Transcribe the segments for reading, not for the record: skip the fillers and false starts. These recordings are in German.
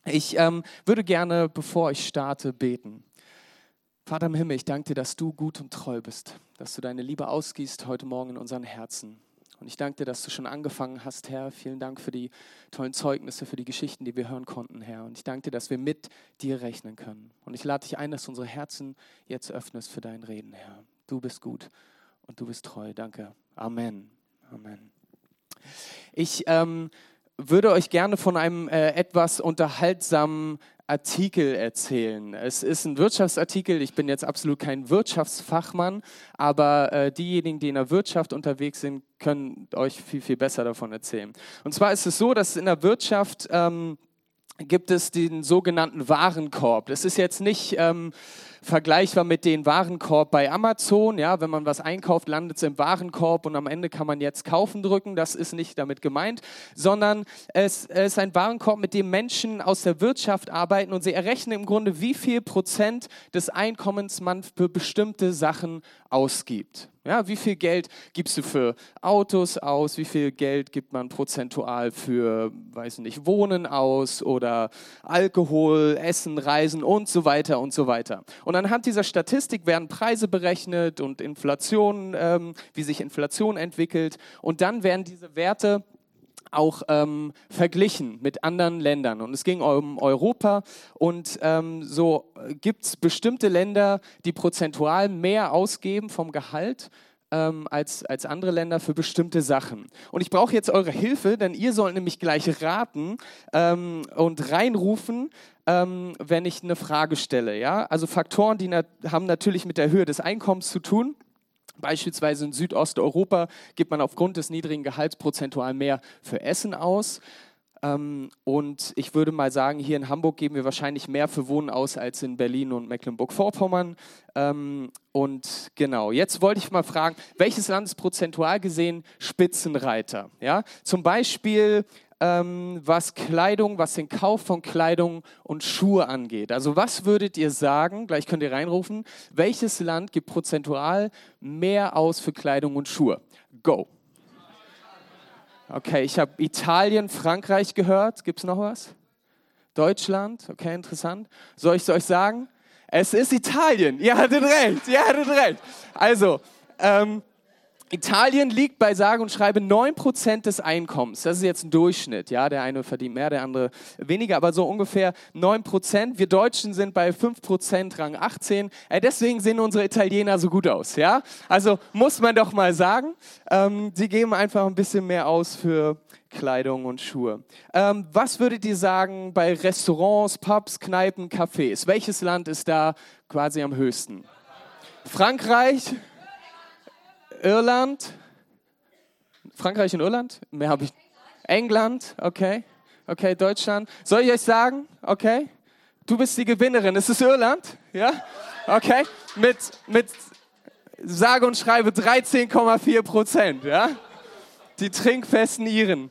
Ich würde gerne, bevor ich starte, beten. Vater im Himmel, ich danke dir, dass du gut und treu bist, dass du deine Liebe ausgießt heute Morgen in unseren Herzen. Und ich danke dir, dass du schon angefangen hast, Herr. Vielen Dank für die tollen Zeugnisse, für die Geschichten, die wir hören konnten, Herr. Und ich danke dir, dass wir mit dir rechnen können. Und ich lade dich ein, dass du unsere Herzen jetzt öffnest für dein Reden, Herr. Du bist gut und du bist treu. Danke. Amen. Amen. Ich würde euch gerne von einem etwas unterhaltsamen Artikel erzählen. Es ist ein Wirtschaftsartikel, ich bin jetzt absolut kein Wirtschaftsfachmann, aber diejenigen, die in der Wirtschaft unterwegs sind, können euch viel, viel besser davon erzählen. Und zwar ist es so, dass in der Wirtschaft gibt es den sogenannten Warenkorb. Das ist jetzt nicht vergleichbar mit dem Warenkorb bei Amazon. Ja, wenn man was einkauft, landet es im Warenkorb und am Ende kann man jetzt kaufen drücken. Das ist nicht damit gemeint, sondern es ist ein Warenkorb, mit dem Menschen aus der Wirtschaft arbeiten und sie errechnen im Grunde, wie viel Prozent des Einkommens man für bestimmte Sachen ausgibt. Ja, wie viel Geld gibst du für Autos aus? Wie viel Geld gibt man prozentual für, weiß nicht, Wohnen aus oder Alkohol, Essen, Reisen und so weiter und so weiter. Und anhand dieser Statistik werden Preise berechnet und Inflation, wie sich Inflation entwickelt. Und dann werden diese Werte auch verglichen mit anderen Ländern. Und es ging um Europa und so gibt es bestimmte Länder, die prozentual mehr ausgeben vom Gehalt als andere Länder für bestimmte Sachen. Und ich brauche jetzt eure Hilfe, denn ihr sollt nämlich gleich raten und reinrufen, wenn ich eine Frage stelle. Ja? Also Faktoren, die haben natürlich mit der Höhe des Einkommens zu tun. Beispielsweise in Südosteuropa gibt man aufgrund des niedrigen Gehalts prozentual mehr für Essen aus. Und ich würde mal sagen, hier in Hamburg geben wir wahrscheinlich mehr für Wohnen aus als in Berlin und Mecklenburg-Vorpommern. Und genau, jetzt wollte ich mal fragen, welches Land ist prozentual gesehen Spitzenreiter? Ja? Zum Beispiel was den Kauf von Kleidung und Schuhe angeht. Also was würdet ihr sagen, gleich könnt ihr reinrufen, welches Land gibt prozentual mehr aus für Kleidung und Schuhe? Go. Okay, ich habe Italien, Frankreich gehört. Gibt es noch was? Deutschland, okay, interessant. Soll ich es euch sagen? Es ist Italien. Ihr hattet recht. Also, Italien liegt bei sage und schreibe 9% des Einkommens. Das ist jetzt ein Durchschnitt. Ja, der eine verdient mehr, der andere weniger, aber so ungefähr 9%. Wir Deutschen sind bei 5%, Rang 18. Deswegen sehen unsere Italiener so gut aus. Ja? Also muss man doch mal sagen, sie geben einfach ein bisschen mehr aus für Kleidung und Schuhe. Was würdet ihr sagen bei Restaurants, Pubs, Kneipen, Cafés? Welches Land ist da quasi am höchsten? Frankreich? Irland? Frankreich und Irland? Mehr habe ich. England? Okay. Okay, Deutschland. Soll ich euch sagen? Okay. Du bist die Gewinnerin. Es ist Irland? Ja? Okay. Mit sage und schreibe 13,4%. Ja? Die trinkfesten Iren.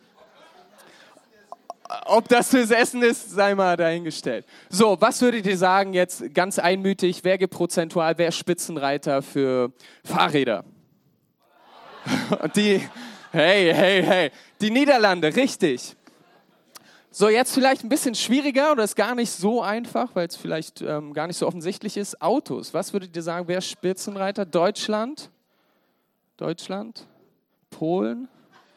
Ob das fürs Essen ist, sei mal dahingestellt. So, was würdet ihr sagen jetzt ganz einmütig? Wer gibt prozentual, wer ist Spitzenreiter für Fahrräder? Und hey, die Niederlande, richtig. So, jetzt vielleicht ein bisschen schwieriger oder ist gar nicht so einfach, weil es vielleicht gar nicht so offensichtlich ist. Autos, was würdet ihr sagen, wer ist Spitzenreiter? Deutschland? Polen?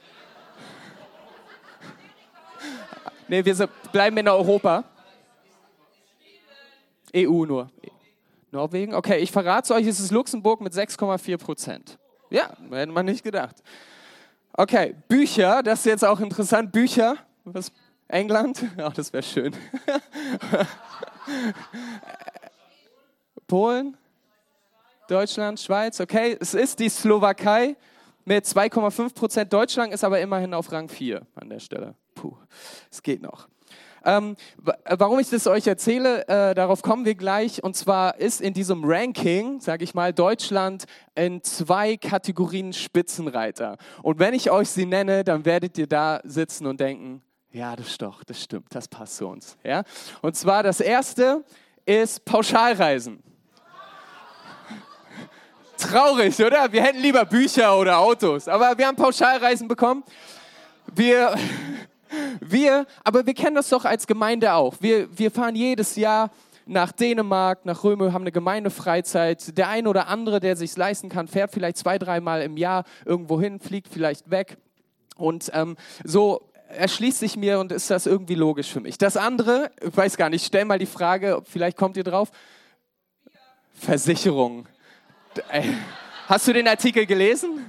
Nee, wir bleiben in Europa. EU nur. Norwegen? Okay, ich verrate es euch, es ist Luxemburg mit 6,4%. Ja, hätte man nicht gedacht. Okay, Bücher, das ist jetzt auch interessant. Bücher, was? England? Ach, das wäre schön. Polen? Deutschland? Schweiz? Okay, es ist die Slowakei mit 2,5%. Deutschland ist aber immerhin auf Rang 4 an der Stelle. Puh, es geht noch. Warum ich das euch erzähle, darauf kommen wir gleich. Und zwar ist in diesem Ranking, sage ich mal, Deutschland in 2 Kategorien Spitzenreiter. Und wenn ich euch sie nenne, dann werdet ihr da sitzen und denken, ja, das stimmt, das passt zu uns. Ja? Und zwar das erste ist Pauschalreisen. Traurig, oder? Wir hätten lieber Bücher oder Autos, aber wir haben Pauschalreisen bekommen. Aber wir kennen das doch als Gemeinde auch. Wir fahren jedes Jahr nach Dänemark, nach Röme, haben eine Gemeindefreizeit. Der eine oder andere, der sich leisten kann, fährt vielleicht 2-3 Mal im Jahr irgendwo hin, fliegt vielleicht weg. Und so erschließt sich mir und ist das irgendwie logisch für mich. Das andere, ich weiß gar nicht, stell mal die Frage, vielleicht kommt ihr drauf. Versicherung. Hast du den Artikel gelesen?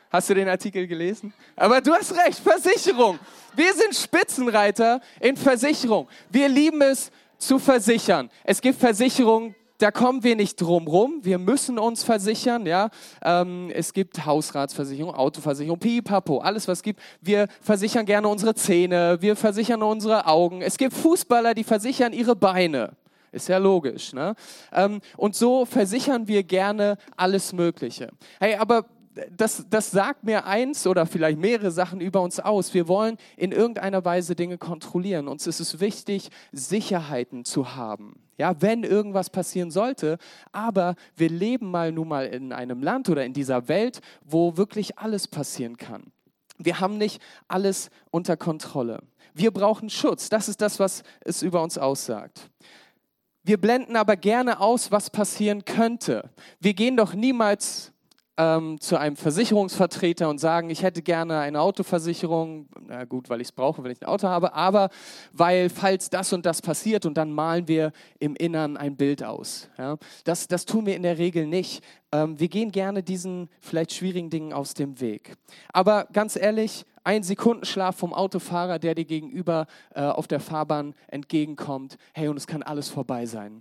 Aber du hast recht, Versicherung. Wir sind Spitzenreiter in Versicherung. Wir lieben es zu versichern. Es gibt Versicherungen, da kommen wir nicht drum rum. Wir müssen uns versichern. Ja? Es gibt Hausratsversicherung, Autoversicherung, Pipapo, alles was es gibt. Wir versichern gerne unsere Zähne, wir versichern unsere Augen. Es gibt Fußballer, die versichern ihre Beine. Ist ja logisch. Ne? Und so versichern wir gerne alles Mögliche. Hey, aber das sagt mir eins oder vielleicht mehrere Sachen über uns aus. Wir wollen in irgendeiner Weise Dinge kontrollieren. Uns ist es wichtig, Sicherheiten zu haben. Ja, wenn irgendwas passieren sollte. Aber wir leben nun mal in einem Land oder in dieser Welt, wo wirklich alles passieren kann. Wir haben nicht alles unter Kontrolle. Wir brauchen Schutz. Das ist das, was es über uns aussagt. Wir blenden aber gerne aus, was passieren könnte. Wir gehen doch niemals zu einem Versicherungsvertreter und sagen, ich hätte gerne eine Autoversicherung, na gut, weil ich es brauche, wenn ich ein Auto habe, aber weil falls das und das passiert und dann malen wir im Innern ein Bild aus. Ja? Das tun wir in der Regel nicht. Wir gehen gerne diesen vielleicht schwierigen Dingen aus dem Weg. Aber ganz ehrlich, ein Sekundenschlaf vom Autofahrer, der dir gegenüber auf der Fahrbahn entgegenkommt, hey, und es kann alles vorbei sein.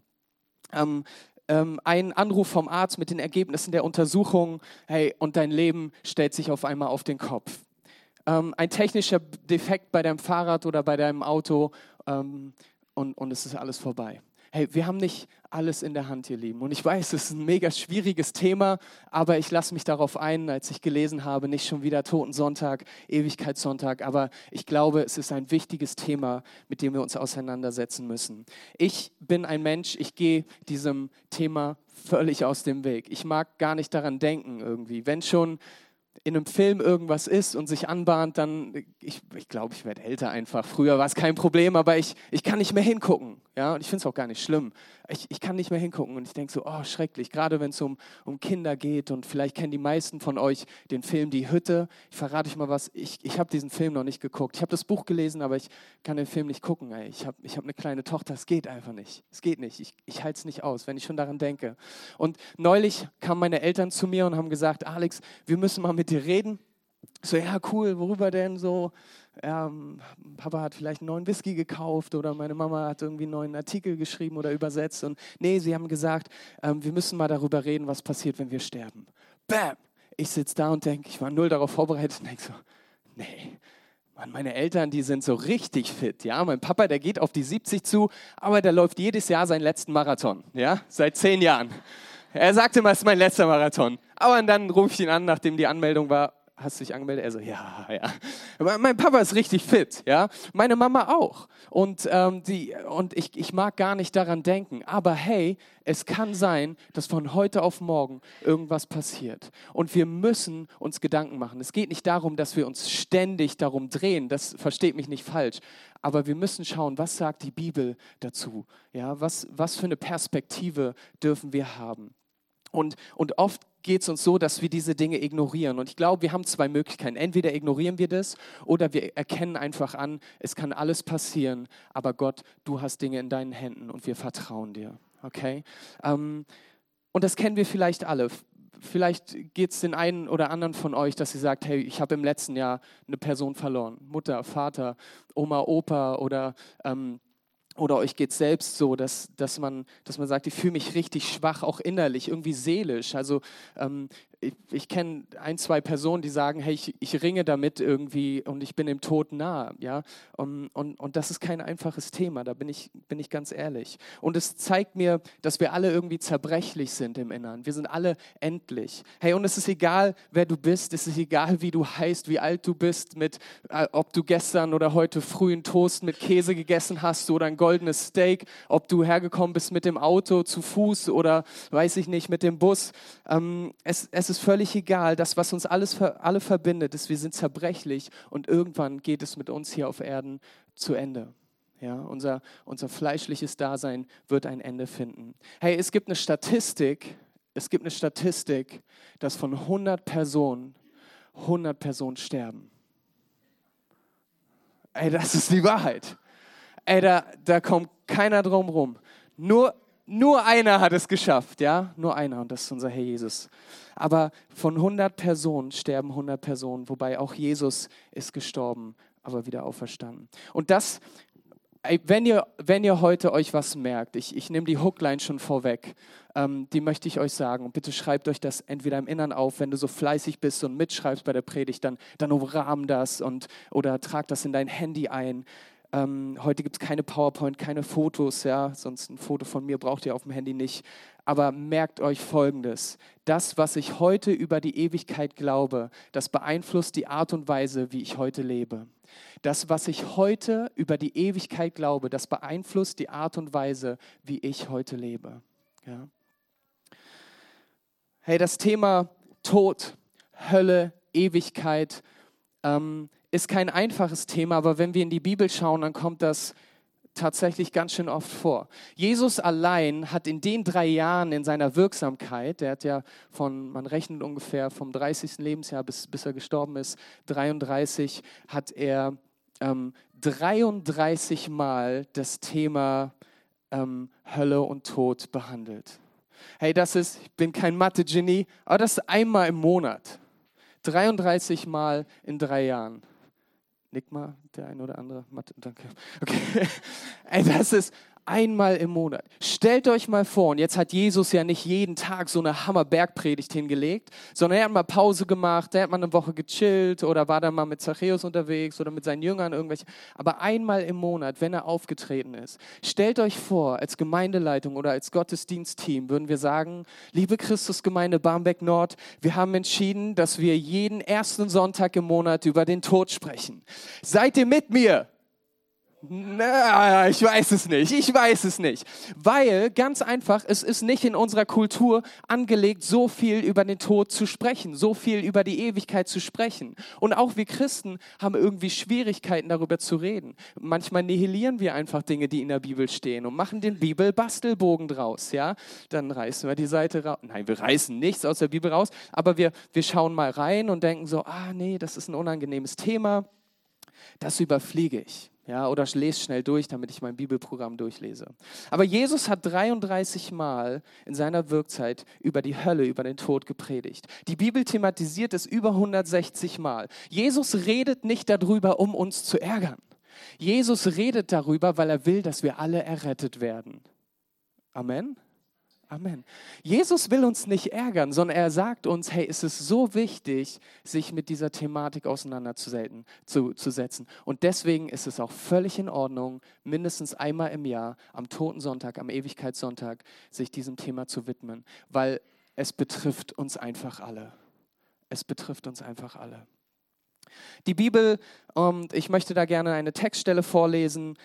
Ein Anruf vom Arzt mit den Ergebnissen der Untersuchung, hey, und dein Leben stellt sich auf einmal auf den Kopf. Ein technischer Defekt bei deinem Fahrrad oder bei deinem Auto und es ist alles vorbei. Hey, wir haben nicht alles in der Hand, ihr Lieben. Und ich weiß, es ist ein mega schwieriges Thema, aber ich lasse mich darauf ein, als ich gelesen habe, nicht schon wieder Totensonntag, Ewigkeitssonntag, aber ich glaube, es ist ein wichtiges Thema, mit dem wir uns auseinandersetzen müssen. Ich bin ein Mensch, ich gehe diesem Thema völlig aus dem Weg. Ich mag gar nicht daran denken irgendwie. Wenn schon in einem Film irgendwas ist und sich anbahnt, dann, ich glaube, ich werde älter einfach. Früher war es kein Problem, aber ich kann nicht mehr hingucken. Ja? Und ich finde es auch gar nicht schlimm. Ich kann nicht mehr hingucken und ich denke so, oh, schrecklich. Gerade wenn es um Kinder geht und vielleicht kennen die meisten von euch den Film Die Hütte. Ich verrate euch mal was, ich habe diesen Film noch nicht geguckt. Ich habe das Buch gelesen, aber ich kann den Film nicht gucken. Ey. Ich hab eine kleine Tochter, es geht einfach nicht. Es geht nicht. Ich halte es nicht aus, wenn ich schon daran denke. Und neulich kamen meine Eltern zu mir und haben gesagt, Alex, wir müssen mal mit dir reden. So, ja, cool, worüber denn so? Ja, Papa hat vielleicht einen neuen Whisky gekauft oder meine Mama hat irgendwie einen neuen Artikel geschrieben oder übersetzt. Und nee, sie haben gesagt, wir müssen mal darüber reden, was passiert, wenn wir sterben. Bam! Ich sitze da und denke, ich war null darauf vorbereitet und denke so, nee, Mann, meine Eltern, die sind so richtig fit. Ja, mein Papa, der geht auf die 70 zu, aber der läuft jedes Jahr seinen letzten Marathon. Ja, seit 10 Jahren. Er sagte immer, es ist mein letzter Marathon. Aber dann rufe ich ihn an, nachdem die Anmeldung war. Hast du dich angemeldet? Er so, ja. Mein Papa ist richtig fit, ja. Meine Mama auch. Und ich mag gar nicht daran denken. Aber hey, es kann sein, dass von heute auf morgen irgendwas passiert. Und wir müssen uns Gedanken machen. Es geht nicht darum, dass wir uns ständig darum drehen. Das versteht mich nicht falsch. Aber wir müssen schauen, was sagt die Bibel dazu? Ja, was für eine Perspektive dürfen wir haben? Und oft geht es uns so, dass wir diese Dinge ignorieren. Und ich glaube, wir haben 2 Möglichkeiten. Entweder ignorieren wir das oder wir erkennen einfach an, es kann alles passieren, aber Gott, du hast Dinge in deinen Händen und wir vertrauen dir. Okay? Und das kennen wir vielleicht alle. Vielleicht geht es den einen oder anderen von euch, dass ihr sagt, hey, ich habe im letzten Jahr eine Person verloren. Mutter, Vater, Oma, Opa oder euch geht es selbst so, dass man sagt, ich fühle mich richtig schwach, auch innerlich, irgendwie seelisch. Also ich kenne 1, 2 Personen, die sagen, hey, ich ringe damit irgendwie und ich bin dem Tod nah. Ja? Und das ist kein einfaches Thema, da bin ich ganz ehrlich. Und es zeigt mir, dass wir alle irgendwie zerbrechlich sind im Inneren. Wir sind alle endlich. Hey, und es ist egal, wer du bist, es ist egal, wie du heißt, wie alt du bist, ob du gestern oder heute früh einen Toast mit Käse gegessen hast oder ein goldenes Steak, ob du hergekommen bist mit dem Auto, zu Fuß oder, weiß ich nicht, mit dem Bus. Es ist ist völlig egal. Das, was uns alle verbindet, ist, wir sind zerbrechlich und irgendwann geht es mit uns hier auf Erden zu Ende. Ja, unser fleischliches Dasein wird ein Ende finden. Hey, es gibt eine Statistik, dass von 100 Personen sterben. Ey, das ist die Wahrheit. Ey, da kommt keiner drum rum. Nur einer hat es geschafft, ja? Nur einer, und das ist unser Herr Jesus. Aber von 100 Personen sterben 100 Personen, wobei auch Jesus ist gestorben, aber wieder auferstanden. Und das, wenn ihr heute euch was merkt, ich nehme die Hookline schon vorweg, die möchte ich euch sagen. Und bitte schreibt euch das entweder im Innern auf, wenn du so fleißig bist und mitschreibst bei der Predigt, dann umrahm das oder trag das in dein Handy ein. Heute gibt es keine PowerPoint, keine Fotos, ja, sonst ein Foto von mir braucht ihr auf dem Handy nicht. Aber merkt euch Folgendes: Das, was ich heute über die Ewigkeit glaube, das beeinflusst die Art und Weise, wie ich heute lebe. Das, was ich heute über die Ewigkeit glaube, das beeinflusst die Art und Weise, wie ich heute lebe. Ja. Hey, das Thema Tod, Hölle, Ewigkeit ist kein einfaches Thema, aber wenn wir in die Bibel schauen, dann kommt das tatsächlich ganz schön oft vor. Jesus allein hat in den 3 Jahren in seiner Wirksamkeit, der hat ja man rechnet ungefähr vom 30. Lebensjahr bis er gestorben ist, 33, hat er 33 Mal das Thema Hölle und Tod behandelt. Hey, ich bin kein Mathe-Genie, aber das ist einmal im Monat. 33 Mal in 3 Jahren. Nick mal, der eine oder andere. Mathe, danke. Okay. Ey, das ist einmal im Monat. Stellt euch mal vor, und jetzt hat Jesus ja nicht jeden Tag so eine Hammerbergpredigt hingelegt, sondern er hat mal Pause gemacht, er hat mal eine Woche gechillt oder war dann mal mit Zachäus unterwegs oder mit seinen Jüngern irgendwelche. Aber einmal im Monat, wenn er aufgetreten ist, stellt euch vor, als Gemeindeleitung oder als Gottesdienstteam würden wir sagen: Liebe Christusgemeinde Barmbek Nord, wir haben entschieden, dass wir jeden ersten Sonntag im Monat über den Tod sprechen. Seid ihr mit mir? Na, ich weiß es nicht. Weil, ganz einfach, es ist nicht in unserer Kultur angelegt, so viel über den Tod zu sprechen, so viel über die Ewigkeit zu sprechen. Und auch wir Christen haben irgendwie Schwierigkeiten, darüber zu reden. Manchmal nihilieren wir einfach Dinge, die in der Bibel stehen, und machen den Bibelbastelbogen draus, ja? Dann reißen wir die Seite raus. Nein, wir reißen nichts aus der Bibel raus, aber wir schauen mal rein und denken so: nee, das ist ein unangenehmes Thema, das überfliege ich. Ja, oder lese schnell durch, damit ich mein Bibelprogramm durchlese. Aber Jesus hat 33 Mal in seiner Wirkzeit über die Hölle, über den Tod gepredigt. Die Bibel thematisiert es über 160 Mal. Jesus redet nicht darüber, um uns zu ärgern. Jesus redet darüber, weil er will, dass wir alle errettet werden. Amen. Amen. Jesus will uns nicht ärgern, sondern er sagt uns: Hey, es ist so wichtig, sich mit dieser Thematik auseinanderzusetzen. Und deswegen ist es auch völlig in Ordnung, mindestens einmal im Jahr, am Totensonntag, am Ewigkeitssonntag, sich diesem Thema zu widmen, weil es betrifft uns einfach alle. Es betrifft uns einfach alle. Die Bibel, ich möchte da gerne eine Textstelle vorlesen,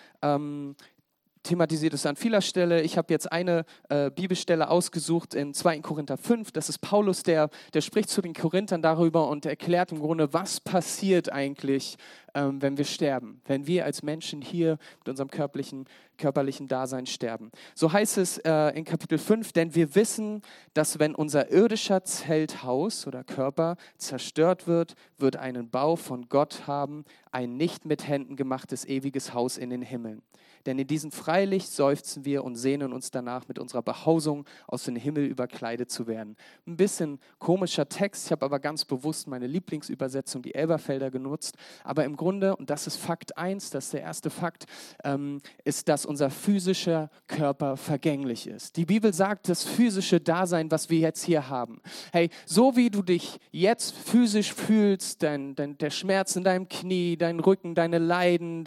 thematisiert es an vieler Stelle. Ich habe jetzt eine Bibelstelle ausgesucht in 2. Korinther 5. Das ist Paulus, der spricht zu den Korinthern darüber und erklärt im Grunde, was passiert eigentlich, wenn wir sterben. Wenn wir als Menschen hier mit unserem körperlichen Dasein sterben. So heißt es in Kapitel 5, denn wir wissen, dass wenn unser irdischer Zelthaus oder Körper zerstört wird einen Bau von Gott haben, ein nicht mit Händen gemachtes ewiges Haus in den Himmeln. Denn in diesem Freilicht seufzen wir und sehnen uns danach, mit unserer Behausung aus dem Himmel überkleidet zu werden. Ein bisschen komischer Text, ich habe aber ganz bewusst meine Lieblingsübersetzung, die Elberfelder, genutzt. Aber im Grunde, und das ist Fakt 1, das ist der erste Fakt, ist, dass unser physischer Körper vergänglich ist. Die Bibel sagt, das physische Dasein, was wir jetzt hier haben. Hey, so wie du dich jetzt physisch fühlst, der Schmerz in deinem Knie, dein Rücken, deine Leiden,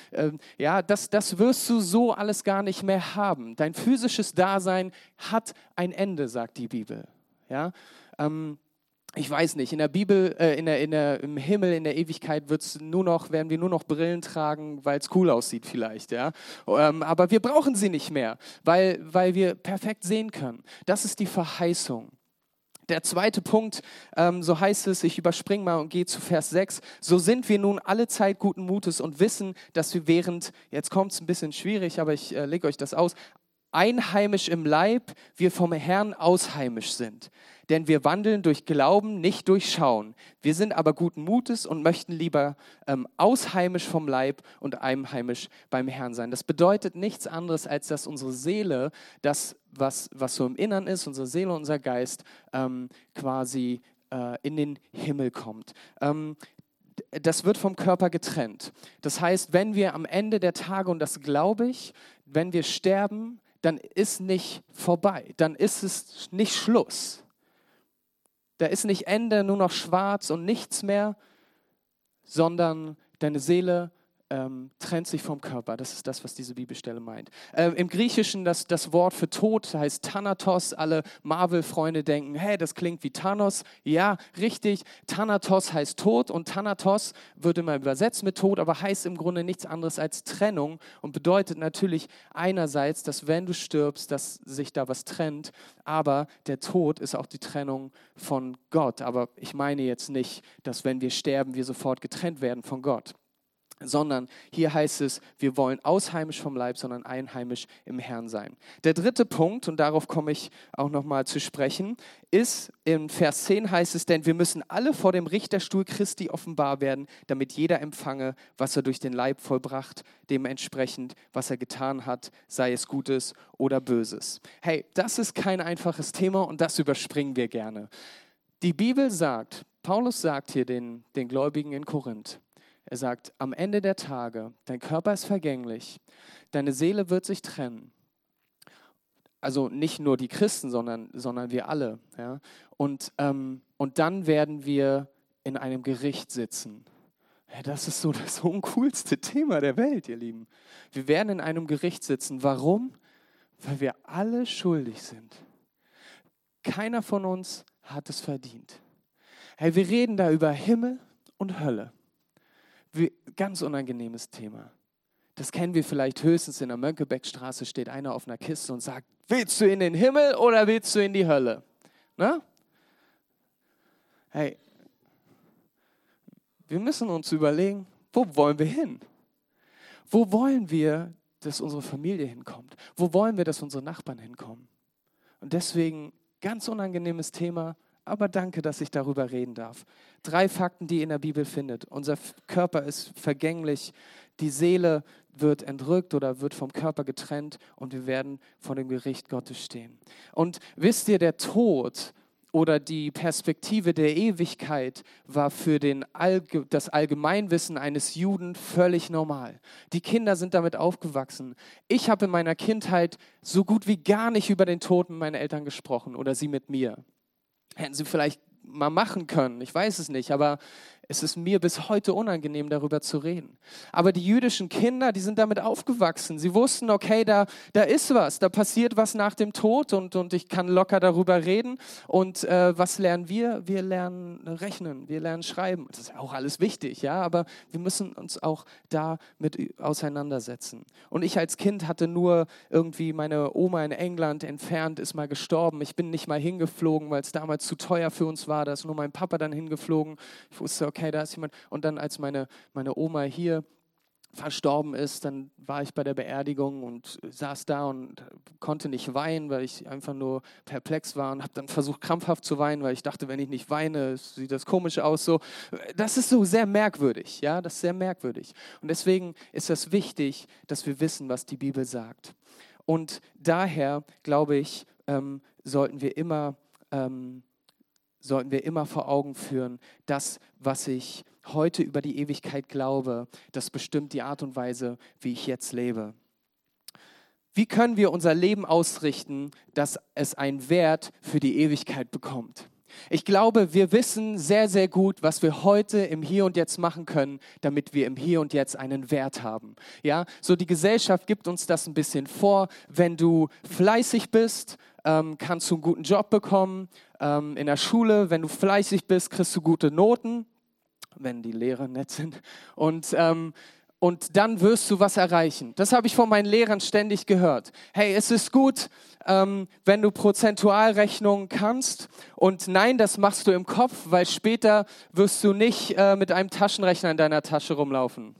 das wirst du so alles gar nicht mehr haben. Dein physisches Dasein hat ein Ende, sagt die Bibel. Ja? Ich weiß nicht, in der Bibel, im Himmel, in der Ewigkeit werden wir nur noch Brillen tragen, weil es cool aussieht vielleicht. Ja? Aber wir brauchen sie nicht mehr, weil wir perfekt sehen können. Das ist die Verheißung. Der zweite Punkt, so heißt es, ich überspringe mal und gehe zu Vers 6. So sind wir nun alle Zeit guten Mutes und wissen, dass wir jetzt kommt es ein bisschen schwierig, aber ich lege euch das aus, einheimisch im Leib, wir vom Herrn ausheimisch sind. Denn wir wandeln durch Glauben, nicht durch Schauen. Wir sind aber guten Mutes und möchten lieber ausheimisch vom Leib und einheimisch beim Herrn sein. Das bedeutet nichts anderes, als dass unsere Seele, das, was so im Innern ist, unsere Seele, unser Geist, quasi in den Himmel kommt. Das wird vom Körper getrennt. Das heißt, wenn wir am Ende der Tage, und das glaube ich, wenn wir sterben, dann ist nicht vorbei, dann ist es nicht Schluss. Da ist nicht Ende, nur noch schwarz und nichts mehr, sondern deine Seele trennt sich vom Körper. Das ist das, was diese Bibelstelle meint. Im Griechischen das Wort für Tod heißt Thanatos. Alle Marvel-Freunde denken, hey, das klingt wie Thanos. Ja, richtig. Thanatos heißt Tod und Thanatos wird immer übersetzt mit Tod, aber heißt im Grunde nichts anderes als Trennung und bedeutet natürlich einerseits, dass wenn du stirbst, dass sich da was trennt, aber der Tod ist auch die Trennung von Gott. Aber ich meine jetzt nicht, dass wenn wir sterben, wir sofort getrennt werden von Gott. Sondern hier heißt es, wir wollen ausheimisch vom Leib, sondern einheimisch im Herrn sein. Der dritte Punkt, und darauf komme ich auch nochmal zu sprechen, ist, in Vers 10 heißt es, denn wir müssen alle vor dem Richterstuhl Christi offenbar werden, damit jeder empfange, was er durch den Leib vollbracht, dementsprechend, was er getan hat, sei es Gutes oder Böses. Hey, das ist kein einfaches Thema und das überspringen wir gerne. Die Bibel sagt, Paulus sagt hier den Gläubigen in Korinth, er sagt, am Ende der Tage, dein Körper ist vergänglich, deine Seele wird sich trennen. Also nicht nur die Christen, sondern wir alle. Ja? Und dann werden wir in einem Gericht sitzen. Ja, das ist so das uncoolste Thema der Welt, ihr Lieben. Wir werden in einem Gericht sitzen. Warum? Weil wir alle schuldig sind. Keiner von uns hat es verdient. Hey, wir reden da über Himmel und Hölle. Ganz unangenehmes Thema. Das kennen wir vielleicht höchstens in der Mönckebergstraße, steht einer auf einer Kiste und sagt, willst du in den Himmel oder willst du in die Hölle? Na? Hey, wir müssen uns überlegen, wo wollen wir hin? Wo wollen wir, dass unsere Familie hinkommt? Wo wollen wir, dass unsere Nachbarn hinkommen? Und deswegen ganz unangenehmes Thema, aber danke, dass ich darüber reden darf. 3 Fakten, die ihr in der Bibel findet. Unser Körper ist vergänglich, die Seele wird entrückt oder wird vom Körper getrennt und wir werden vor dem Gericht Gottes stehen. Und wisst ihr, der Tod oder die Perspektive der Ewigkeit war für das Allgemeinwissen eines Juden völlig normal. Die Kinder sind damit aufgewachsen. Ich habe in meiner Kindheit so gut wie gar nicht über den Tod mit meinen Eltern gesprochen oder sie mit mir. Hätten sie vielleicht mal machen können, ich weiß es nicht, aber es ist mir bis heute unangenehm, darüber zu reden. Aber die jüdischen Kinder, die sind damit aufgewachsen. Sie wussten, okay, da ist was, da passiert was nach dem Tod und ich kann locker darüber reden. Und was lernen wir? Wir lernen rechnen, wir lernen schreiben. Das ist auch alles wichtig, ja, aber wir müssen uns auch damit auseinandersetzen. Und ich als Kind hatte nur irgendwie meine Oma in England entfernt, ist mal gestorben. Ich bin nicht mal hingeflogen, weil es damals zu teuer für uns war. Da ist nur mein Papa dann hingeflogen. Ich wusste, okay, da ist jemand. Und dann, als meine Oma hier verstorben ist, dann war ich bei der Beerdigung und saß da und konnte nicht weinen, weil ich einfach nur perplex war und habe dann versucht, krampfhaft zu weinen, weil ich dachte, wenn ich nicht weine, sieht das komisch aus. So. Das ist so sehr merkwürdig, ja, das ist sehr merkwürdig. Und deswegen ist es wichtig, dass wir wissen, was die Bibel sagt. Und daher, glaube ich, sollten wir immer vor Augen führen, das, was ich heute über die Ewigkeit glaube, das bestimmt die Art und Weise, wie ich jetzt lebe. Wie können wir unser Leben ausrichten, dass es einen Wert für die Ewigkeit bekommt? Ich glaube, wir wissen sehr, sehr gut, was wir heute im Hier und Jetzt machen können, damit wir im Hier und Jetzt einen Wert haben. Ja, so die Gesellschaft gibt uns das ein bisschen vor. Wenn du fleißig bist, kannst du einen guten Job bekommen. In der Schule, wenn du fleißig bist, kriegst du gute Noten, wenn die Lehrer nett sind. Und und dann wirst du was erreichen. Das habe ich von meinen Lehrern ständig gehört. Hey, es ist gut, wenn du Prozentualrechnungen kannst. Und nein, das machst du im Kopf, weil später wirst du nicht mit einem Taschenrechner in deiner Tasche rumlaufen.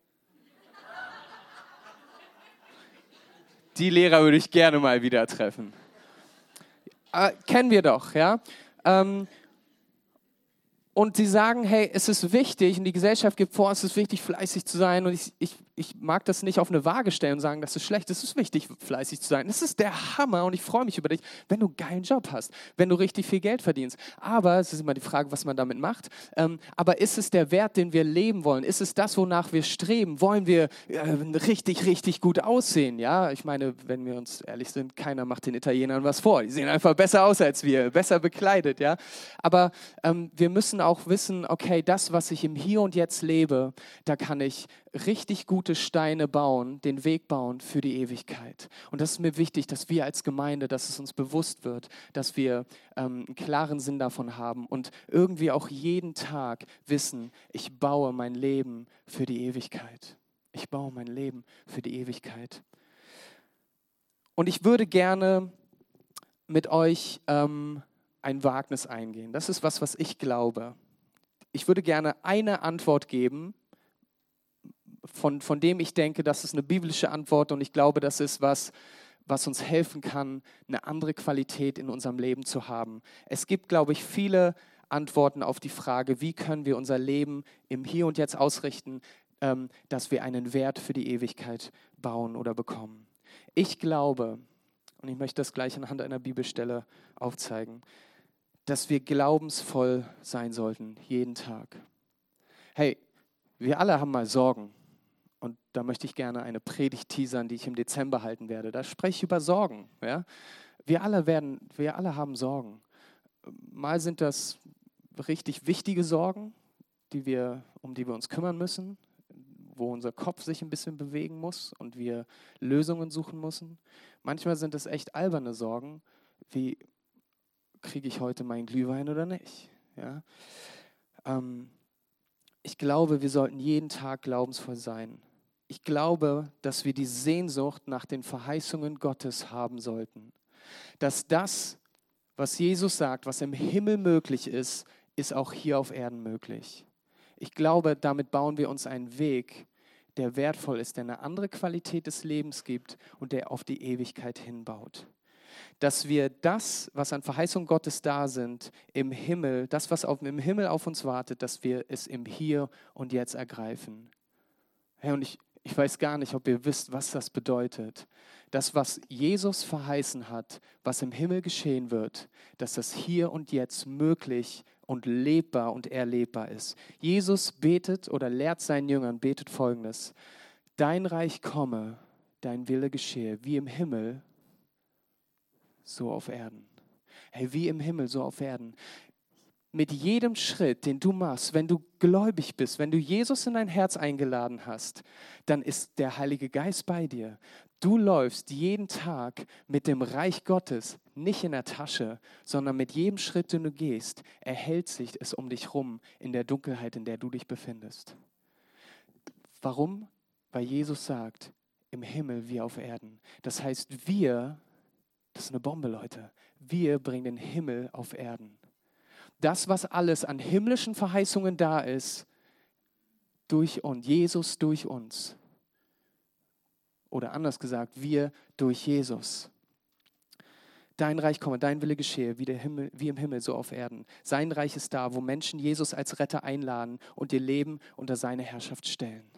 Die Lehrer würde ich gerne mal wieder treffen. Kennen wir doch, ja? Und sie sagen, hey, es ist wichtig, und die Gesellschaft gibt vor, es ist wichtig, fleißig zu sein. Und ich mag das nicht auf eine Waage stellen und sagen, das ist schlecht. Es ist wichtig, fleißig zu sein. Das ist der Hammer und ich freue mich über dich, wenn du einen geilen Job hast, wenn du richtig viel Geld verdienst. Aber es ist immer die Frage, was man damit macht. Aber ist es der Wert, den wir leben wollen? Ist es das, wonach wir streben? Wollen wir richtig, richtig gut aussehen? Ja, ich meine, wenn wir uns ehrlich sind, keiner macht den Italienern was vor. Die sehen einfach besser aus als wir, besser bekleidet. Ja, aber wir müssen auch wissen, okay, das, was ich im Hier und Jetzt lebe, da kann ich richtig gute Steine bauen, den Weg bauen für die Ewigkeit. Und das ist mir wichtig, dass wir als Gemeinde, dass es uns bewusst wird, dass wir einen klaren Sinn davon haben und irgendwie auch jeden Tag wissen, ich baue mein Leben für die Ewigkeit. Ich baue mein Leben für die Ewigkeit. Und ich würde gerne mit euch ein Wagnis eingehen. Das ist was ich glaube. Ich würde gerne eine Antwort geben, von dem ich denke, das ist eine biblische Antwort und ich glaube, das ist was uns helfen kann, eine andere Qualität in unserem Leben zu haben. Es gibt, glaube ich, viele Antworten auf die Frage, wie können wir unser Leben im Hier und Jetzt ausrichten, dass wir einen Wert für die Ewigkeit bauen oder bekommen. Ich glaube, und ich möchte das gleich anhand einer Bibelstelle aufzeigen, dass wir glaubensvoll sein sollten, jeden Tag. Hey, wir alle haben mal Sorgen. Und da möchte ich gerne eine Predigt teasern, die ich im Dezember halten werde. Da spreche ich über Sorgen. Ja? Wir alle haben Sorgen. Mal sind das richtig wichtige Sorgen, um die wir uns kümmern müssen, wo unser Kopf sich ein bisschen bewegen muss und wir Lösungen suchen müssen. Manchmal sind es echt alberne Sorgen, wie kriege ich heute meinen Glühwein oder nicht? Ja? Ich glaube, wir sollten jeden Tag glaubensvoll sein. Ich glaube, dass wir die Sehnsucht nach den Verheißungen Gottes haben sollten. Dass das, was Jesus sagt, was im Himmel möglich ist, ist auch hier auf Erden möglich. Ich glaube, damit bauen wir uns einen Weg, der wertvoll ist, der eine andere Qualität des Lebens gibt und der auf die Ewigkeit hinbaut. Dass wir das, was an Verheißungen Gottes da sind, im Himmel, das, was im Himmel auf uns wartet, dass wir es im Hier und Jetzt ergreifen. Hey, und ich weiß gar nicht, ob ihr wisst, was das bedeutet. Das, was Jesus verheißen hat, was im Himmel geschehen wird, dass das hier und jetzt möglich und lebbar und erlebbar ist. Jesus betet oder lehrt seinen Jüngern, betet Folgendes: Dein Reich komme, dein Wille geschehe, wie im Himmel, so auf Erden. Hey, wie im Himmel, so auf Erden. Mit jedem Schritt, den du machst, wenn du gläubig bist, wenn du Jesus in dein Herz eingeladen hast, dann ist der Heilige Geist bei dir. Du läufst jeden Tag mit dem Reich Gottes nicht in der Tasche, sondern mit jedem Schritt, den du gehst, erhält sich es um dich rum in der Dunkelheit, in der du dich befindest. Warum? Weil Jesus sagt, im Himmel wie auf Erden. Das heißt, das ist eine Bombe, Leute, wir bringen den Himmel auf Erden. Das, was alles an himmlischen Verheißungen da ist, durch uns, Jesus durch uns. Oder anders gesagt, wir durch Jesus. Dein Reich komme, dein Wille geschehe, wie im Himmel, so auf Erden. Sein Reich ist da, wo Menschen Jesus als Retter einladen und ihr Leben unter seine Herrschaft stellen.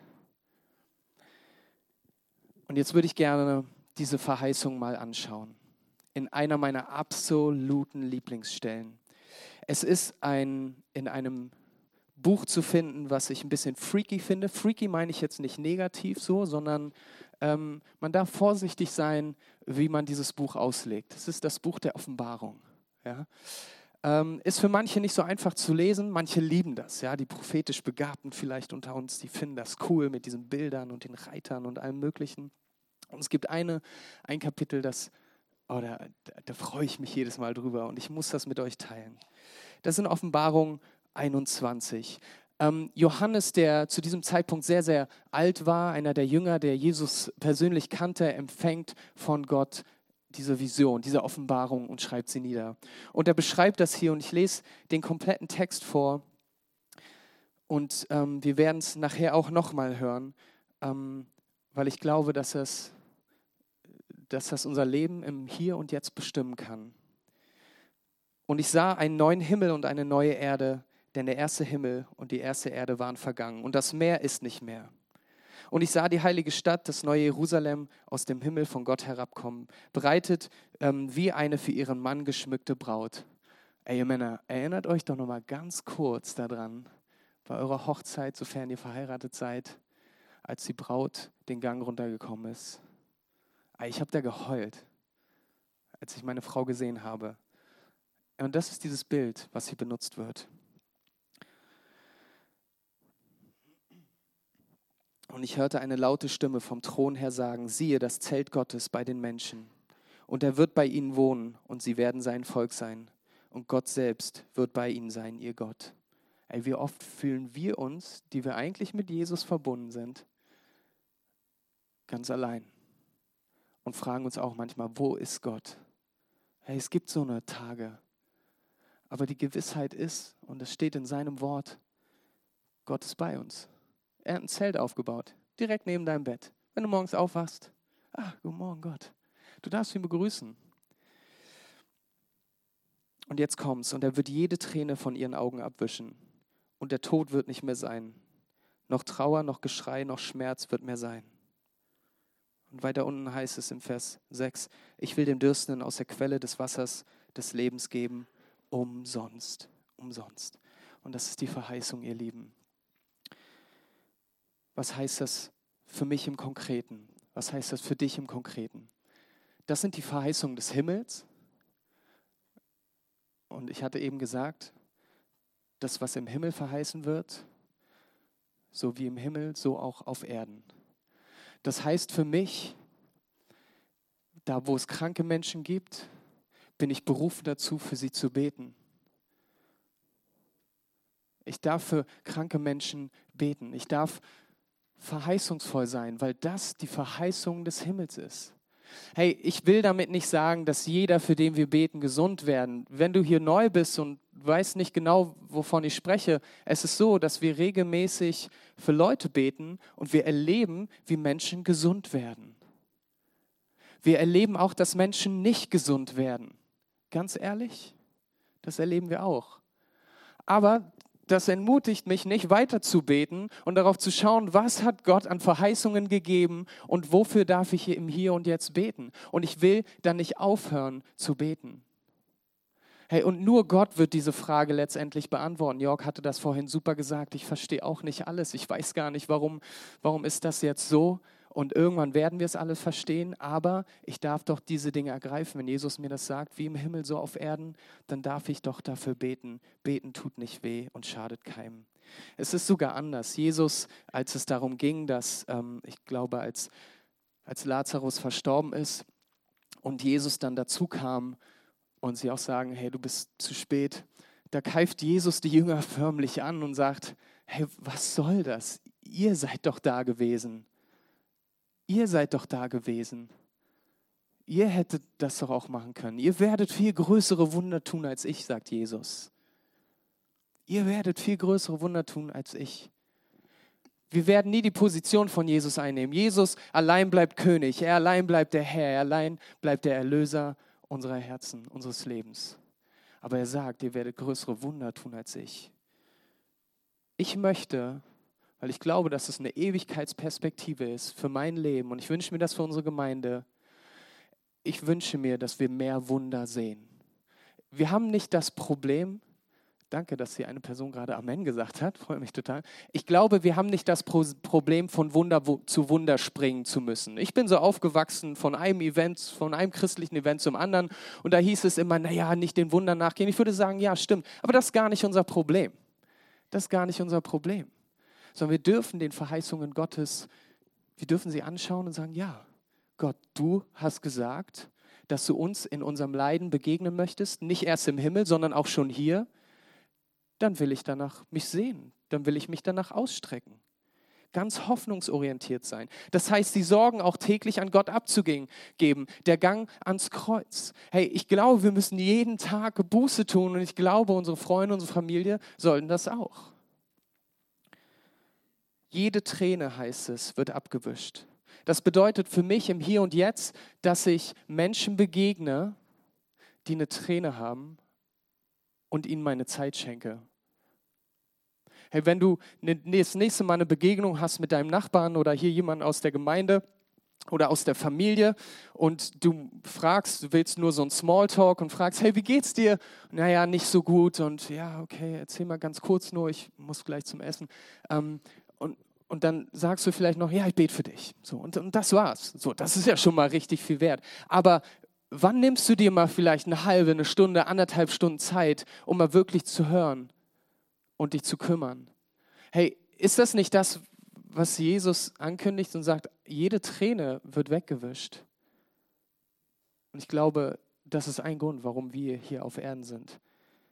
Und jetzt würde ich gerne diese Verheißung mal anschauen. In einer meiner absoluten Lieblingsstellen. Es ist in einem Buch zu finden, was ich ein bisschen freaky finde. Freaky meine ich jetzt nicht negativ so, sondern man darf vorsichtig sein, wie man dieses Buch auslegt. Es ist das Buch der Offenbarung. Ja? Ist für manche nicht so einfach zu lesen, manche lieben das. Ja? Die prophetisch Begabten vielleicht unter uns, die finden das cool mit diesen Bildern und den Reitern und allem Möglichen. Und es gibt ein Kapitel, da freue ich mich jedes Mal drüber und ich muss das mit euch teilen. Das ist in Offenbarung 21. Johannes, der zu diesem Zeitpunkt sehr, sehr alt war, einer der Jünger, der Jesus persönlich kannte, empfängt von Gott diese Vision, diese Offenbarung und schreibt sie nieder. Und er beschreibt das hier und ich lese den kompletten Text vor und wir werden es nachher auch nochmal hören, weil ich glaube, dass das unser Leben im Hier und Jetzt bestimmen kann. Und ich sah einen neuen Himmel und eine neue Erde, denn der erste Himmel und die erste Erde waren vergangen und das Meer ist nicht mehr. Und ich sah die heilige Stadt, das neue Jerusalem, aus dem Himmel von Gott herabkommen, bereitet wie eine für ihren Mann geschmückte Braut. Ey, ihr Männer, erinnert euch doch nochmal ganz kurz daran, bei eurer Hochzeit, sofern ihr verheiratet seid, als die Braut den Gang runtergekommen ist. Ey, ich habe da geheult, als ich meine Frau gesehen habe. Und das ist dieses Bild, was hier benutzt wird. Und ich hörte eine laute Stimme vom Thron her sagen, siehe, das Zelt Gottes bei den Menschen. Und er wird bei ihnen wohnen und sie werden sein Volk sein. Und Gott selbst wird bei ihnen sein, ihr Gott. Ey, wie oft fühlen wir uns, die wir eigentlich mit Jesus verbunden sind, ganz allein. Und fragen uns auch manchmal, wo ist Gott? Hey, es gibt so eine Tage. Aber die Gewissheit ist, und es steht in seinem Wort, Gott ist bei uns. Er hat ein Zelt aufgebaut, direkt neben deinem Bett. Wenn du morgens aufwachst, guten Morgen Gott. Du darfst ihn begrüßen. Und jetzt kommt's und er wird jede Träne von ihren Augen abwischen. Und der Tod wird nicht mehr sein. Noch Trauer, noch Geschrei, noch Schmerz wird mehr sein. Und weiter unten heißt es im Vers 6, ich will dem Dürstenden aus der Quelle des Wassers des Lebens geben, umsonst. Umsonst. Und das ist die Verheißung, ihr Lieben. Was heißt das für mich im Konkreten? Was heißt das für dich im Konkreten? Das sind die Verheißungen des Himmels. Und ich hatte eben gesagt, das, was im Himmel verheißen wird, so wie im Himmel, so auch auf Erden. Das heißt für mich, da wo es kranke Menschen gibt, bin ich berufen dazu, für sie zu beten. Ich darf für kranke Menschen beten. Ich darf verheißungsvoll sein, weil das die Verheißung des Himmels ist. Hey, ich will damit nicht sagen, dass jeder, für den wir beten, gesund werden. Wenn du hier neu bist und weißt nicht genau, wovon ich spreche, es ist so, dass wir regelmäßig für Leute beten und wir erleben, wie Menschen gesund werden. Wir erleben auch, dass Menschen nicht gesund werden. Ganz ehrlich, das erleben wir auch. Aber das entmutigt mich nicht, weiter zu beten und darauf zu schauen, was hat Gott an Verheißungen gegeben und wofür darf ich im Hier und Jetzt beten. Und ich will dann nicht aufhören zu beten. Hey, und nur Gott wird diese Frage letztendlich beantworten. Jörg hatte das vorhin super gesagt, ich verstehe auch nicht alles. Ich weiß gar nicht, warum ist das jetzt so? Und irgendwann werden wir es alles verstehen, aber ich darf doch diese Dinge ergreifen. Wenn Jesus mir das sagt, wie im Himmel, so auf Erden, dann darf ich doch dafür beten. Beten tut nicht weh und schadet keinem. Es ist sogar anders. Jesus, als es darum ging, dass, ich glaube, als Lazarus verstorben ist und Jesus dann dazu kam und sie auch sagen, hey, du bist zu spät, da keift Jesus die Jünger förmlich an und sagt, hey, was soll das? Ihr seid doch da gewesen. Ihr seid doch da gewesen. Ihr hättet das doch auch machen können. Ihr werdet viel größere Wunder tun als ich, sagt Jesus. Ihr werdet viel größere Wunder tun als ich. Wir werden nie die Position von Jesus einnehmen. Jesus allein bleibt König. Er allein bleibt der Herr. Er allein bleibt der Erlöser unserer Herzen, unseres Lebens. Aber er sagt, ihr werdet größere Wunder tun als ich. Ich möchte, weil ich glaube, dass es eine Ewigkeitsperspektive ist für mein Leben und ich wünsche mir das für unsere Gemeinde. Ich wünsche mir, dass wir mehr Wunder sehen. Wir haben nicht das Problem, danke, dass hier eine Person gerade Amen gesagt hat, freue mich total. Ich glaube, wir haben nicht das Problem, von Wunder zu Wunder springen zu müssen. Ich bin so aufgewachsen von einem christlichen Event zum anderen und da hieß es immer, naja, nicht den Wundern nachgehen. Ich würde sagen, ja, stimmt, aber das ist gar nicht unser Problem. Das ist gar nicht unser Problem. Sondern wir dürfen den Verheißungen Gottes, wir dürfen sie anschauen und sagen, ja, Gott, du hast gesagt, dass du uns in unserem Leiden begegnen möchtest, nicht erst im Himmel, sondern auch schon hier. Dann will ich danach mich sehen. dann will ich mich danach ausstrecken. Ganz hoffnungsorientiert sein. Das heißt, die Sorgen auch täglich an Gott abzugeben. Der Gang ans Kreuz. Hey, ich glaube, wir müssen jeden Tag Buße tun und ich glaube, unsere Freunde, unsere Familie sollten das auch. Jede Träne, heißt es, wird abgewischt. Das bedeutet für mich im Hier und Jetzt, dass ich Menschen begegne, die eine Träne haben und ihnen meine Zeit schenke. Hey, wenn du das nächste Mal eine Begegnung hast mit deinem Nachbarn oder hier jemanden aus der Gemeinde oder aus der Familie und du fragst, du willst nur so einen Smalltalk und fragst, hey, wie geht's dir? Naja, nicht so gut und ja, okay, erzähl mal ganz kurz nur, ich muss gleich zum Essen. Und dann sagst du vielleicht noch, ja, ich bete für dich. So, und das war's. So, das ist ja schon mal richtig viel wert. Aber wann nimmst du dir mal vielleicht eine Stunde, 1,5 Stunden Zeit, um mal wirklich zu hören und dich zu kümmern? Hey, ist das nicht das, was Jesus ankündigt und sagt, jede Träne wird weggewischt? Und ich glaube, das ist ein Grund, warum wir hier auf Erden sind.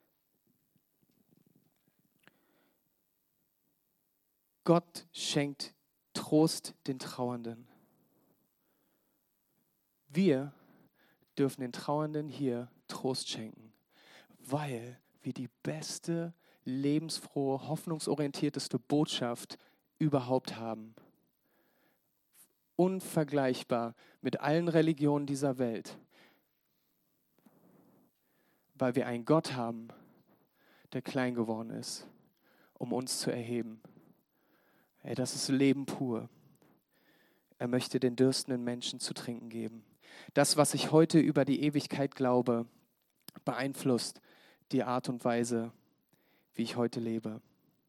Gott schenkt Trost den Trauernden. Wir dürfen den Trauernden hier Trost schenken, weil wir die beste, lebensfrohe, hoffnungsorientierteste Botschaft überhaupt haben. Unvergleichbar mit allen Religionen dieser Welt. Weil wir einen Gott haben, der klein geworden ist, um uns zu erheben. Hey, das ist Leben pur. Er möchte den dürstenden Menschen zu trinken geben. Das, was ich heute über die Ewigkeit glaube, beeinflusst die Art und Weise, wie ich heute lebe.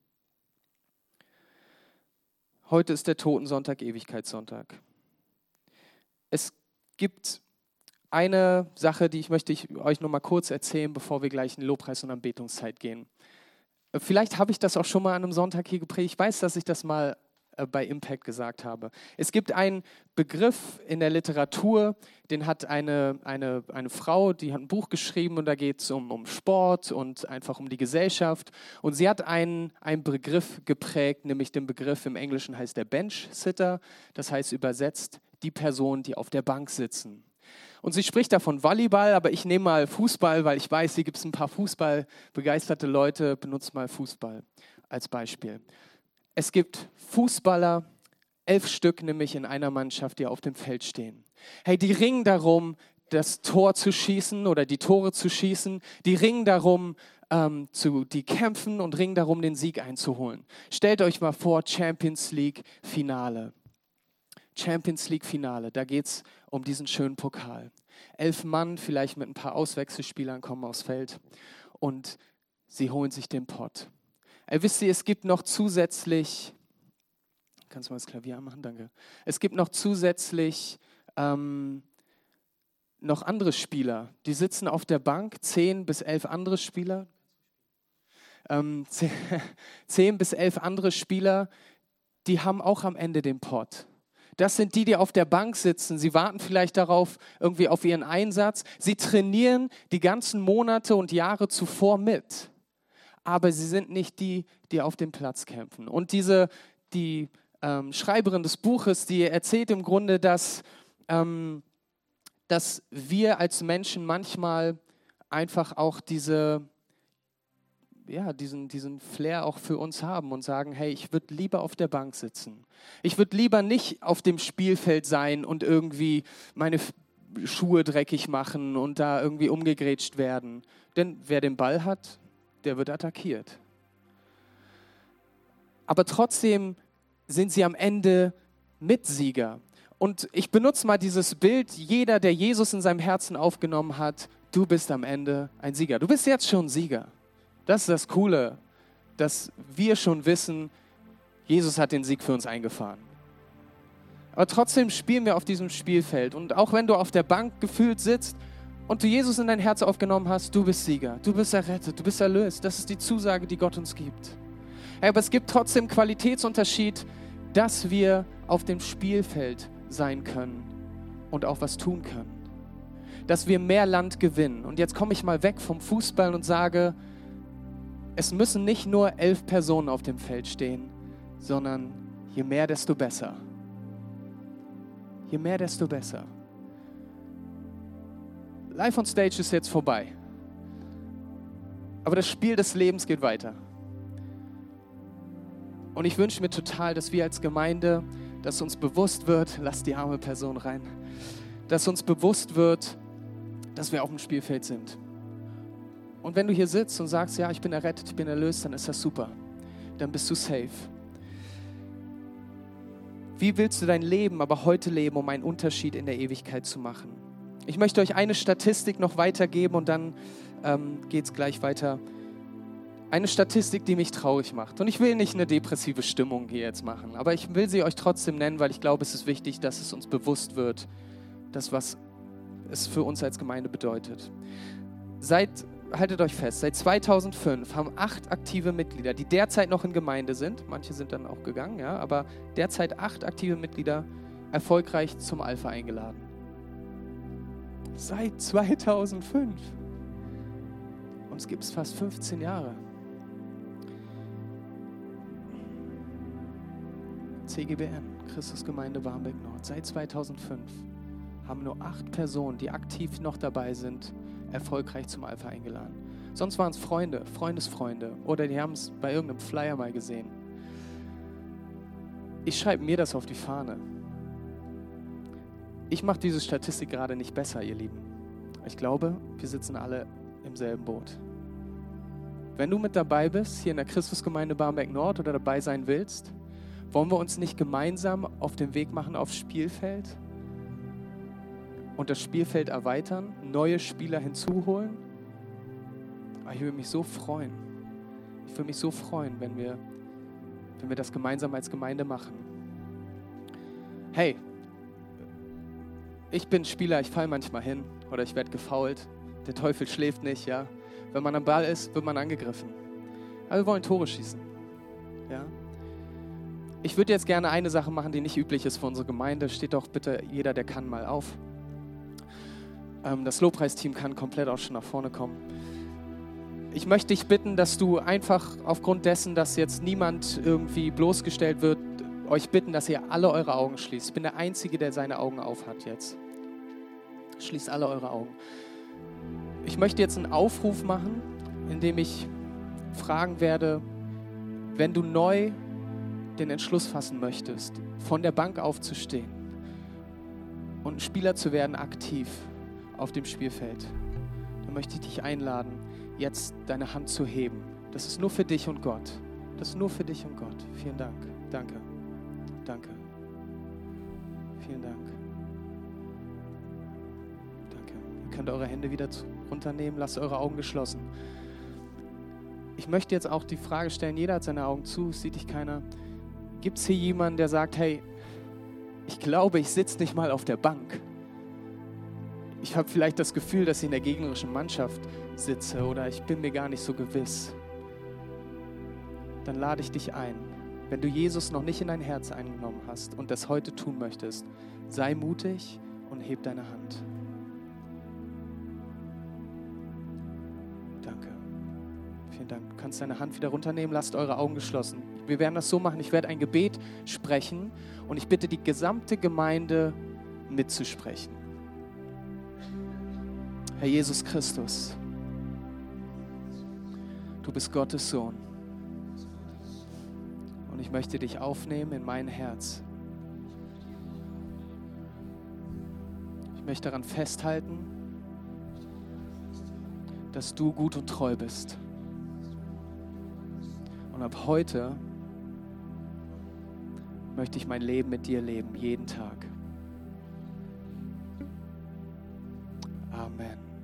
Heute ist der Totensonntag, Ewigkeitssonntag. Es gibt eine Sache, die möchte ich euch noch mal kurz erzählen, bevor wir gleich in Lobpreis und Anbetungszeit gehen. Vielleicht habe ich das auch schon mal an einem Sonntag hier gepredigt. Ich weiß, dass ich das mal bei Impact gesagt habe. Es gibt einen Begriff in der Literatur, den hat eine Frau, die hat ein Buch geschrieben und da geht es um Sport und einfach um die Gesellschaft. Und sie hat einen Begriff geprägt, nämlich den Begriff, im Englischen heißt der Bench-Sitter, das heißt übersetzt die Person, die auf der Bank sitzen. Und sie spricht da von Volleyball, aber ich nehme mal Fußball, weil ich weiß, hier gibt es ein paar fußballbegeisterte Leute, benutzt mal Fußball als Beispiel. Es gibt Fußballer, 11 Stück nämlich in einer Mannschaft, die auf dem Feld stehen. Hey, die ringen darum, das Tor zu schießen oder die Tore zu schießen. Die ringen darum, die kämpfen und ringen darum, den Sieg einzuholen. Stellt euch mal vor, Champions League Finale. Champions League Finale, da geht es um diesen schönen Pokal. 11 Mann, vielleicht mit ein paar Auswechselspielern, kommen aufs Feld und sie holen sich den Pott. Wisst ihr, es gibt noch zusätzlich, kannst du mal das Klavier anmachen? Danke. Es gibt noch zusätzlich noch andere Spieler, die sitzen auf der Bank, 10 bis 11 andere Spieler. 10 bis 11 andere Spieler, die haben auch am Ende den Pott. Das sind die auf der Bank sitzen. Sie warten vielleicht darauf, irgendwie auf ihren Einsatz. Sie trainieren die ganzen Monate und Jahre zuvor mit. Aber sie sind nicht die auf dem Platz kämpfen. Und die Schreiberin des Buches, die erzählt im Grunde, dass wir als Menschen manchmal einfach auch diesen Flair auch für uns haben und sagen, hey, ich würde lieber auf der Bank sitzen. Ich würde lieber nicht auf dem Spielfeld sein und irgendwie meine Schuhe dreckig machen und da irgendwie umgegrätscht werden. Denn wer den Ball hat, der wird attackiert. Aber trotzdem sind sie am Ende Mitsieger. Und ich benutze mal dieses Bild, jeder, der Jesus in seinem Herzen aufgenommen hat, du bist am Ende ein Sieger. Du bist jetzt schon Sieger. Das ist das Coole, dass wir schon wissen, Jesus hat den Sieg für uns eingefahren. Aber trotzdem spielen wir auf diesem Spielfeld. Und auch wenn du auf der Bank gefühlt sitzt und du Jesus in dein Herz aufgenommen hast, du bist Sieger, du bist errettet, du bist erlöst. Das ist die Zusage, die Gott uns gibt. Aber es gibt trotzdem Qualitätsunterschied, dass wir auf dem Spielfeld sein können und auch was tun können. Dass wir mehr Land gewinnen. Und jetzt komme ich mal weg vom Fußball und sage, es müssen nicht nur 11 Personen auf dem Feld stehen, sondern je mehr, desto besser. Je mehr, desto besser. Live on Stage ist jetzt vorbei. Aber das Spiel des Lebens geht weiter. Und ich wünsche mir total, dass wir als Gemeinde, dass uns bewusst wird, lass die arme Person rein, dass uns bewusst wird, dass wir auf dem Spielfeld sind. Und wenn du hier sitzt und sagst, ja, ich bin errettet, ich bin erlöst, dann ist das super. Dann bist du safe. Wie willst du dein Leben aber heute leben, um einen Unterschied in der Ewigkeit zu machen? Ich möchte euch eine Statistik noch weitergeben und dann geht es gleich weiter. Eine Statistik, die mich traurig macht. Und ich will nicht eine depressive Stimmung hier jetzt machen, aber ich will sie euch trotzdem nennen, weil ich glaube, es ist wichtig, dass es uns bewusst wird, das, was es für uns als Gemeinde bedeutet. Haltet euch fest, seit 2005 haben 8 aktive Mitglieder, die derzeit noch in Gemeinde sind, manche sind dann auch gegangen, ja, aber derzeit 8 aktive Mitglieder erfolgreich zum Alpha eingeladen. Seit 2005. Uns gibt es fast 15 Jahre. CGBN, Christusgemeinde Barmbek Nord, seit 2005 haben nur 8 Personen, die aktiv noch dabei sind, erfolgreich zum Alpha eingeladen. Sonst waren es Freunde, Freundesfreunde oder die haben es bei irgendeinem Flyer mal gesehen. Ich schreibe mir das auf die Fahne. Ich mache diese Statistik gerade nicht besser, ihr Lieben. Ich glaube, wir sitzen alle im selben Boot. Wenn du mit dabei bist, hier in der Christusgemeinde Barmbek Nord oder dabei sein willst, wollen wir uns nicht gemeinsam auf den Weg machen aufs Spielfeld und das Spielfeld erweitern, neue Spieler hinzuholen? Ich würde mich so freuen. Ich würde mich so freuen, wenn wir das gemeinsam als Gemeinde machen. Hey, ich bin Spieler, ich falle manchmal hin oder ich werde gefoult. Der Teufel schläft nicht, ja. Wenn man am Ball ist, wird man angegriffen. Aber wir wollen Tore schießen. Ja? Ich würde jetzt gerne eine Sache machen, die nicht üblich ist für unsere Gemeinde. Steht doch bitte jeder, der kann, mal auf. Das Lobpreisteam kann komplett auch schon nach vorne kommen. Ich möchte dich bitten, dass du einfach aufgrund dessen, dass jetzt niemand irgendwie bloßgestellt wird, euch bitten, dass ihr alle eure Augen schließt. Ich bin der Einzige, der seine Augen aufhat jetzt. Schließt alle eure Augen. Ich möchte jetzt einen Aufruf machen, in dem ich fragen werde, wenn du neu den Entschluss fassen möchtest, von der Bank aufzustehen und ein Spieler zu werden, aktiv auf dem Spielfeld, dann möchte ich dich einladen, jetzt deine Hand zu heben. Das ist nur für dich und Gott. Das ist nur für dich und Gott. Vielen Dank. Danke. Danke. Vielen Dank. Danke. Ihr könnt eure Hände wieder runternehmen, lasst eure Augen geschlossen. Ich möchte jetzt auch die Frage stellen, jeder hat seine Augen zu, sieht dich keiner. Gibt es hier jemanden, der sagt, hey, ich glaube, ich sitze nicht mal auf der Bank. Ich habe vielleicht das Gefühl, dass ich in der gegnerischen Mannschaft sitze oder ich bin mir gar nicht so gewiss. Dann lade ich dich ein. Wenn du Jesus noch nicht in dein Herz eingenommen hast und das heute tun möchtest, sei mutig und heb deine Hand. Danke. Vielen Dank. Du kannst deine Hand wieder runternehmen, lasst eure Augen geschlossen. Wir werden das so machen, ich werde ein Gebet sprechen und ich bitte die gesamte Gemeinde mitzusprechen. Herr Jesus Christus, du bist Gottes Sohn und ich möchte dich aufnehmen in mein Herz. Ich möchte daran festhalten, dass du gut und treu bist. Und ab heute möchte ich mein Leben mit dir leben, jeden Tag. Amen.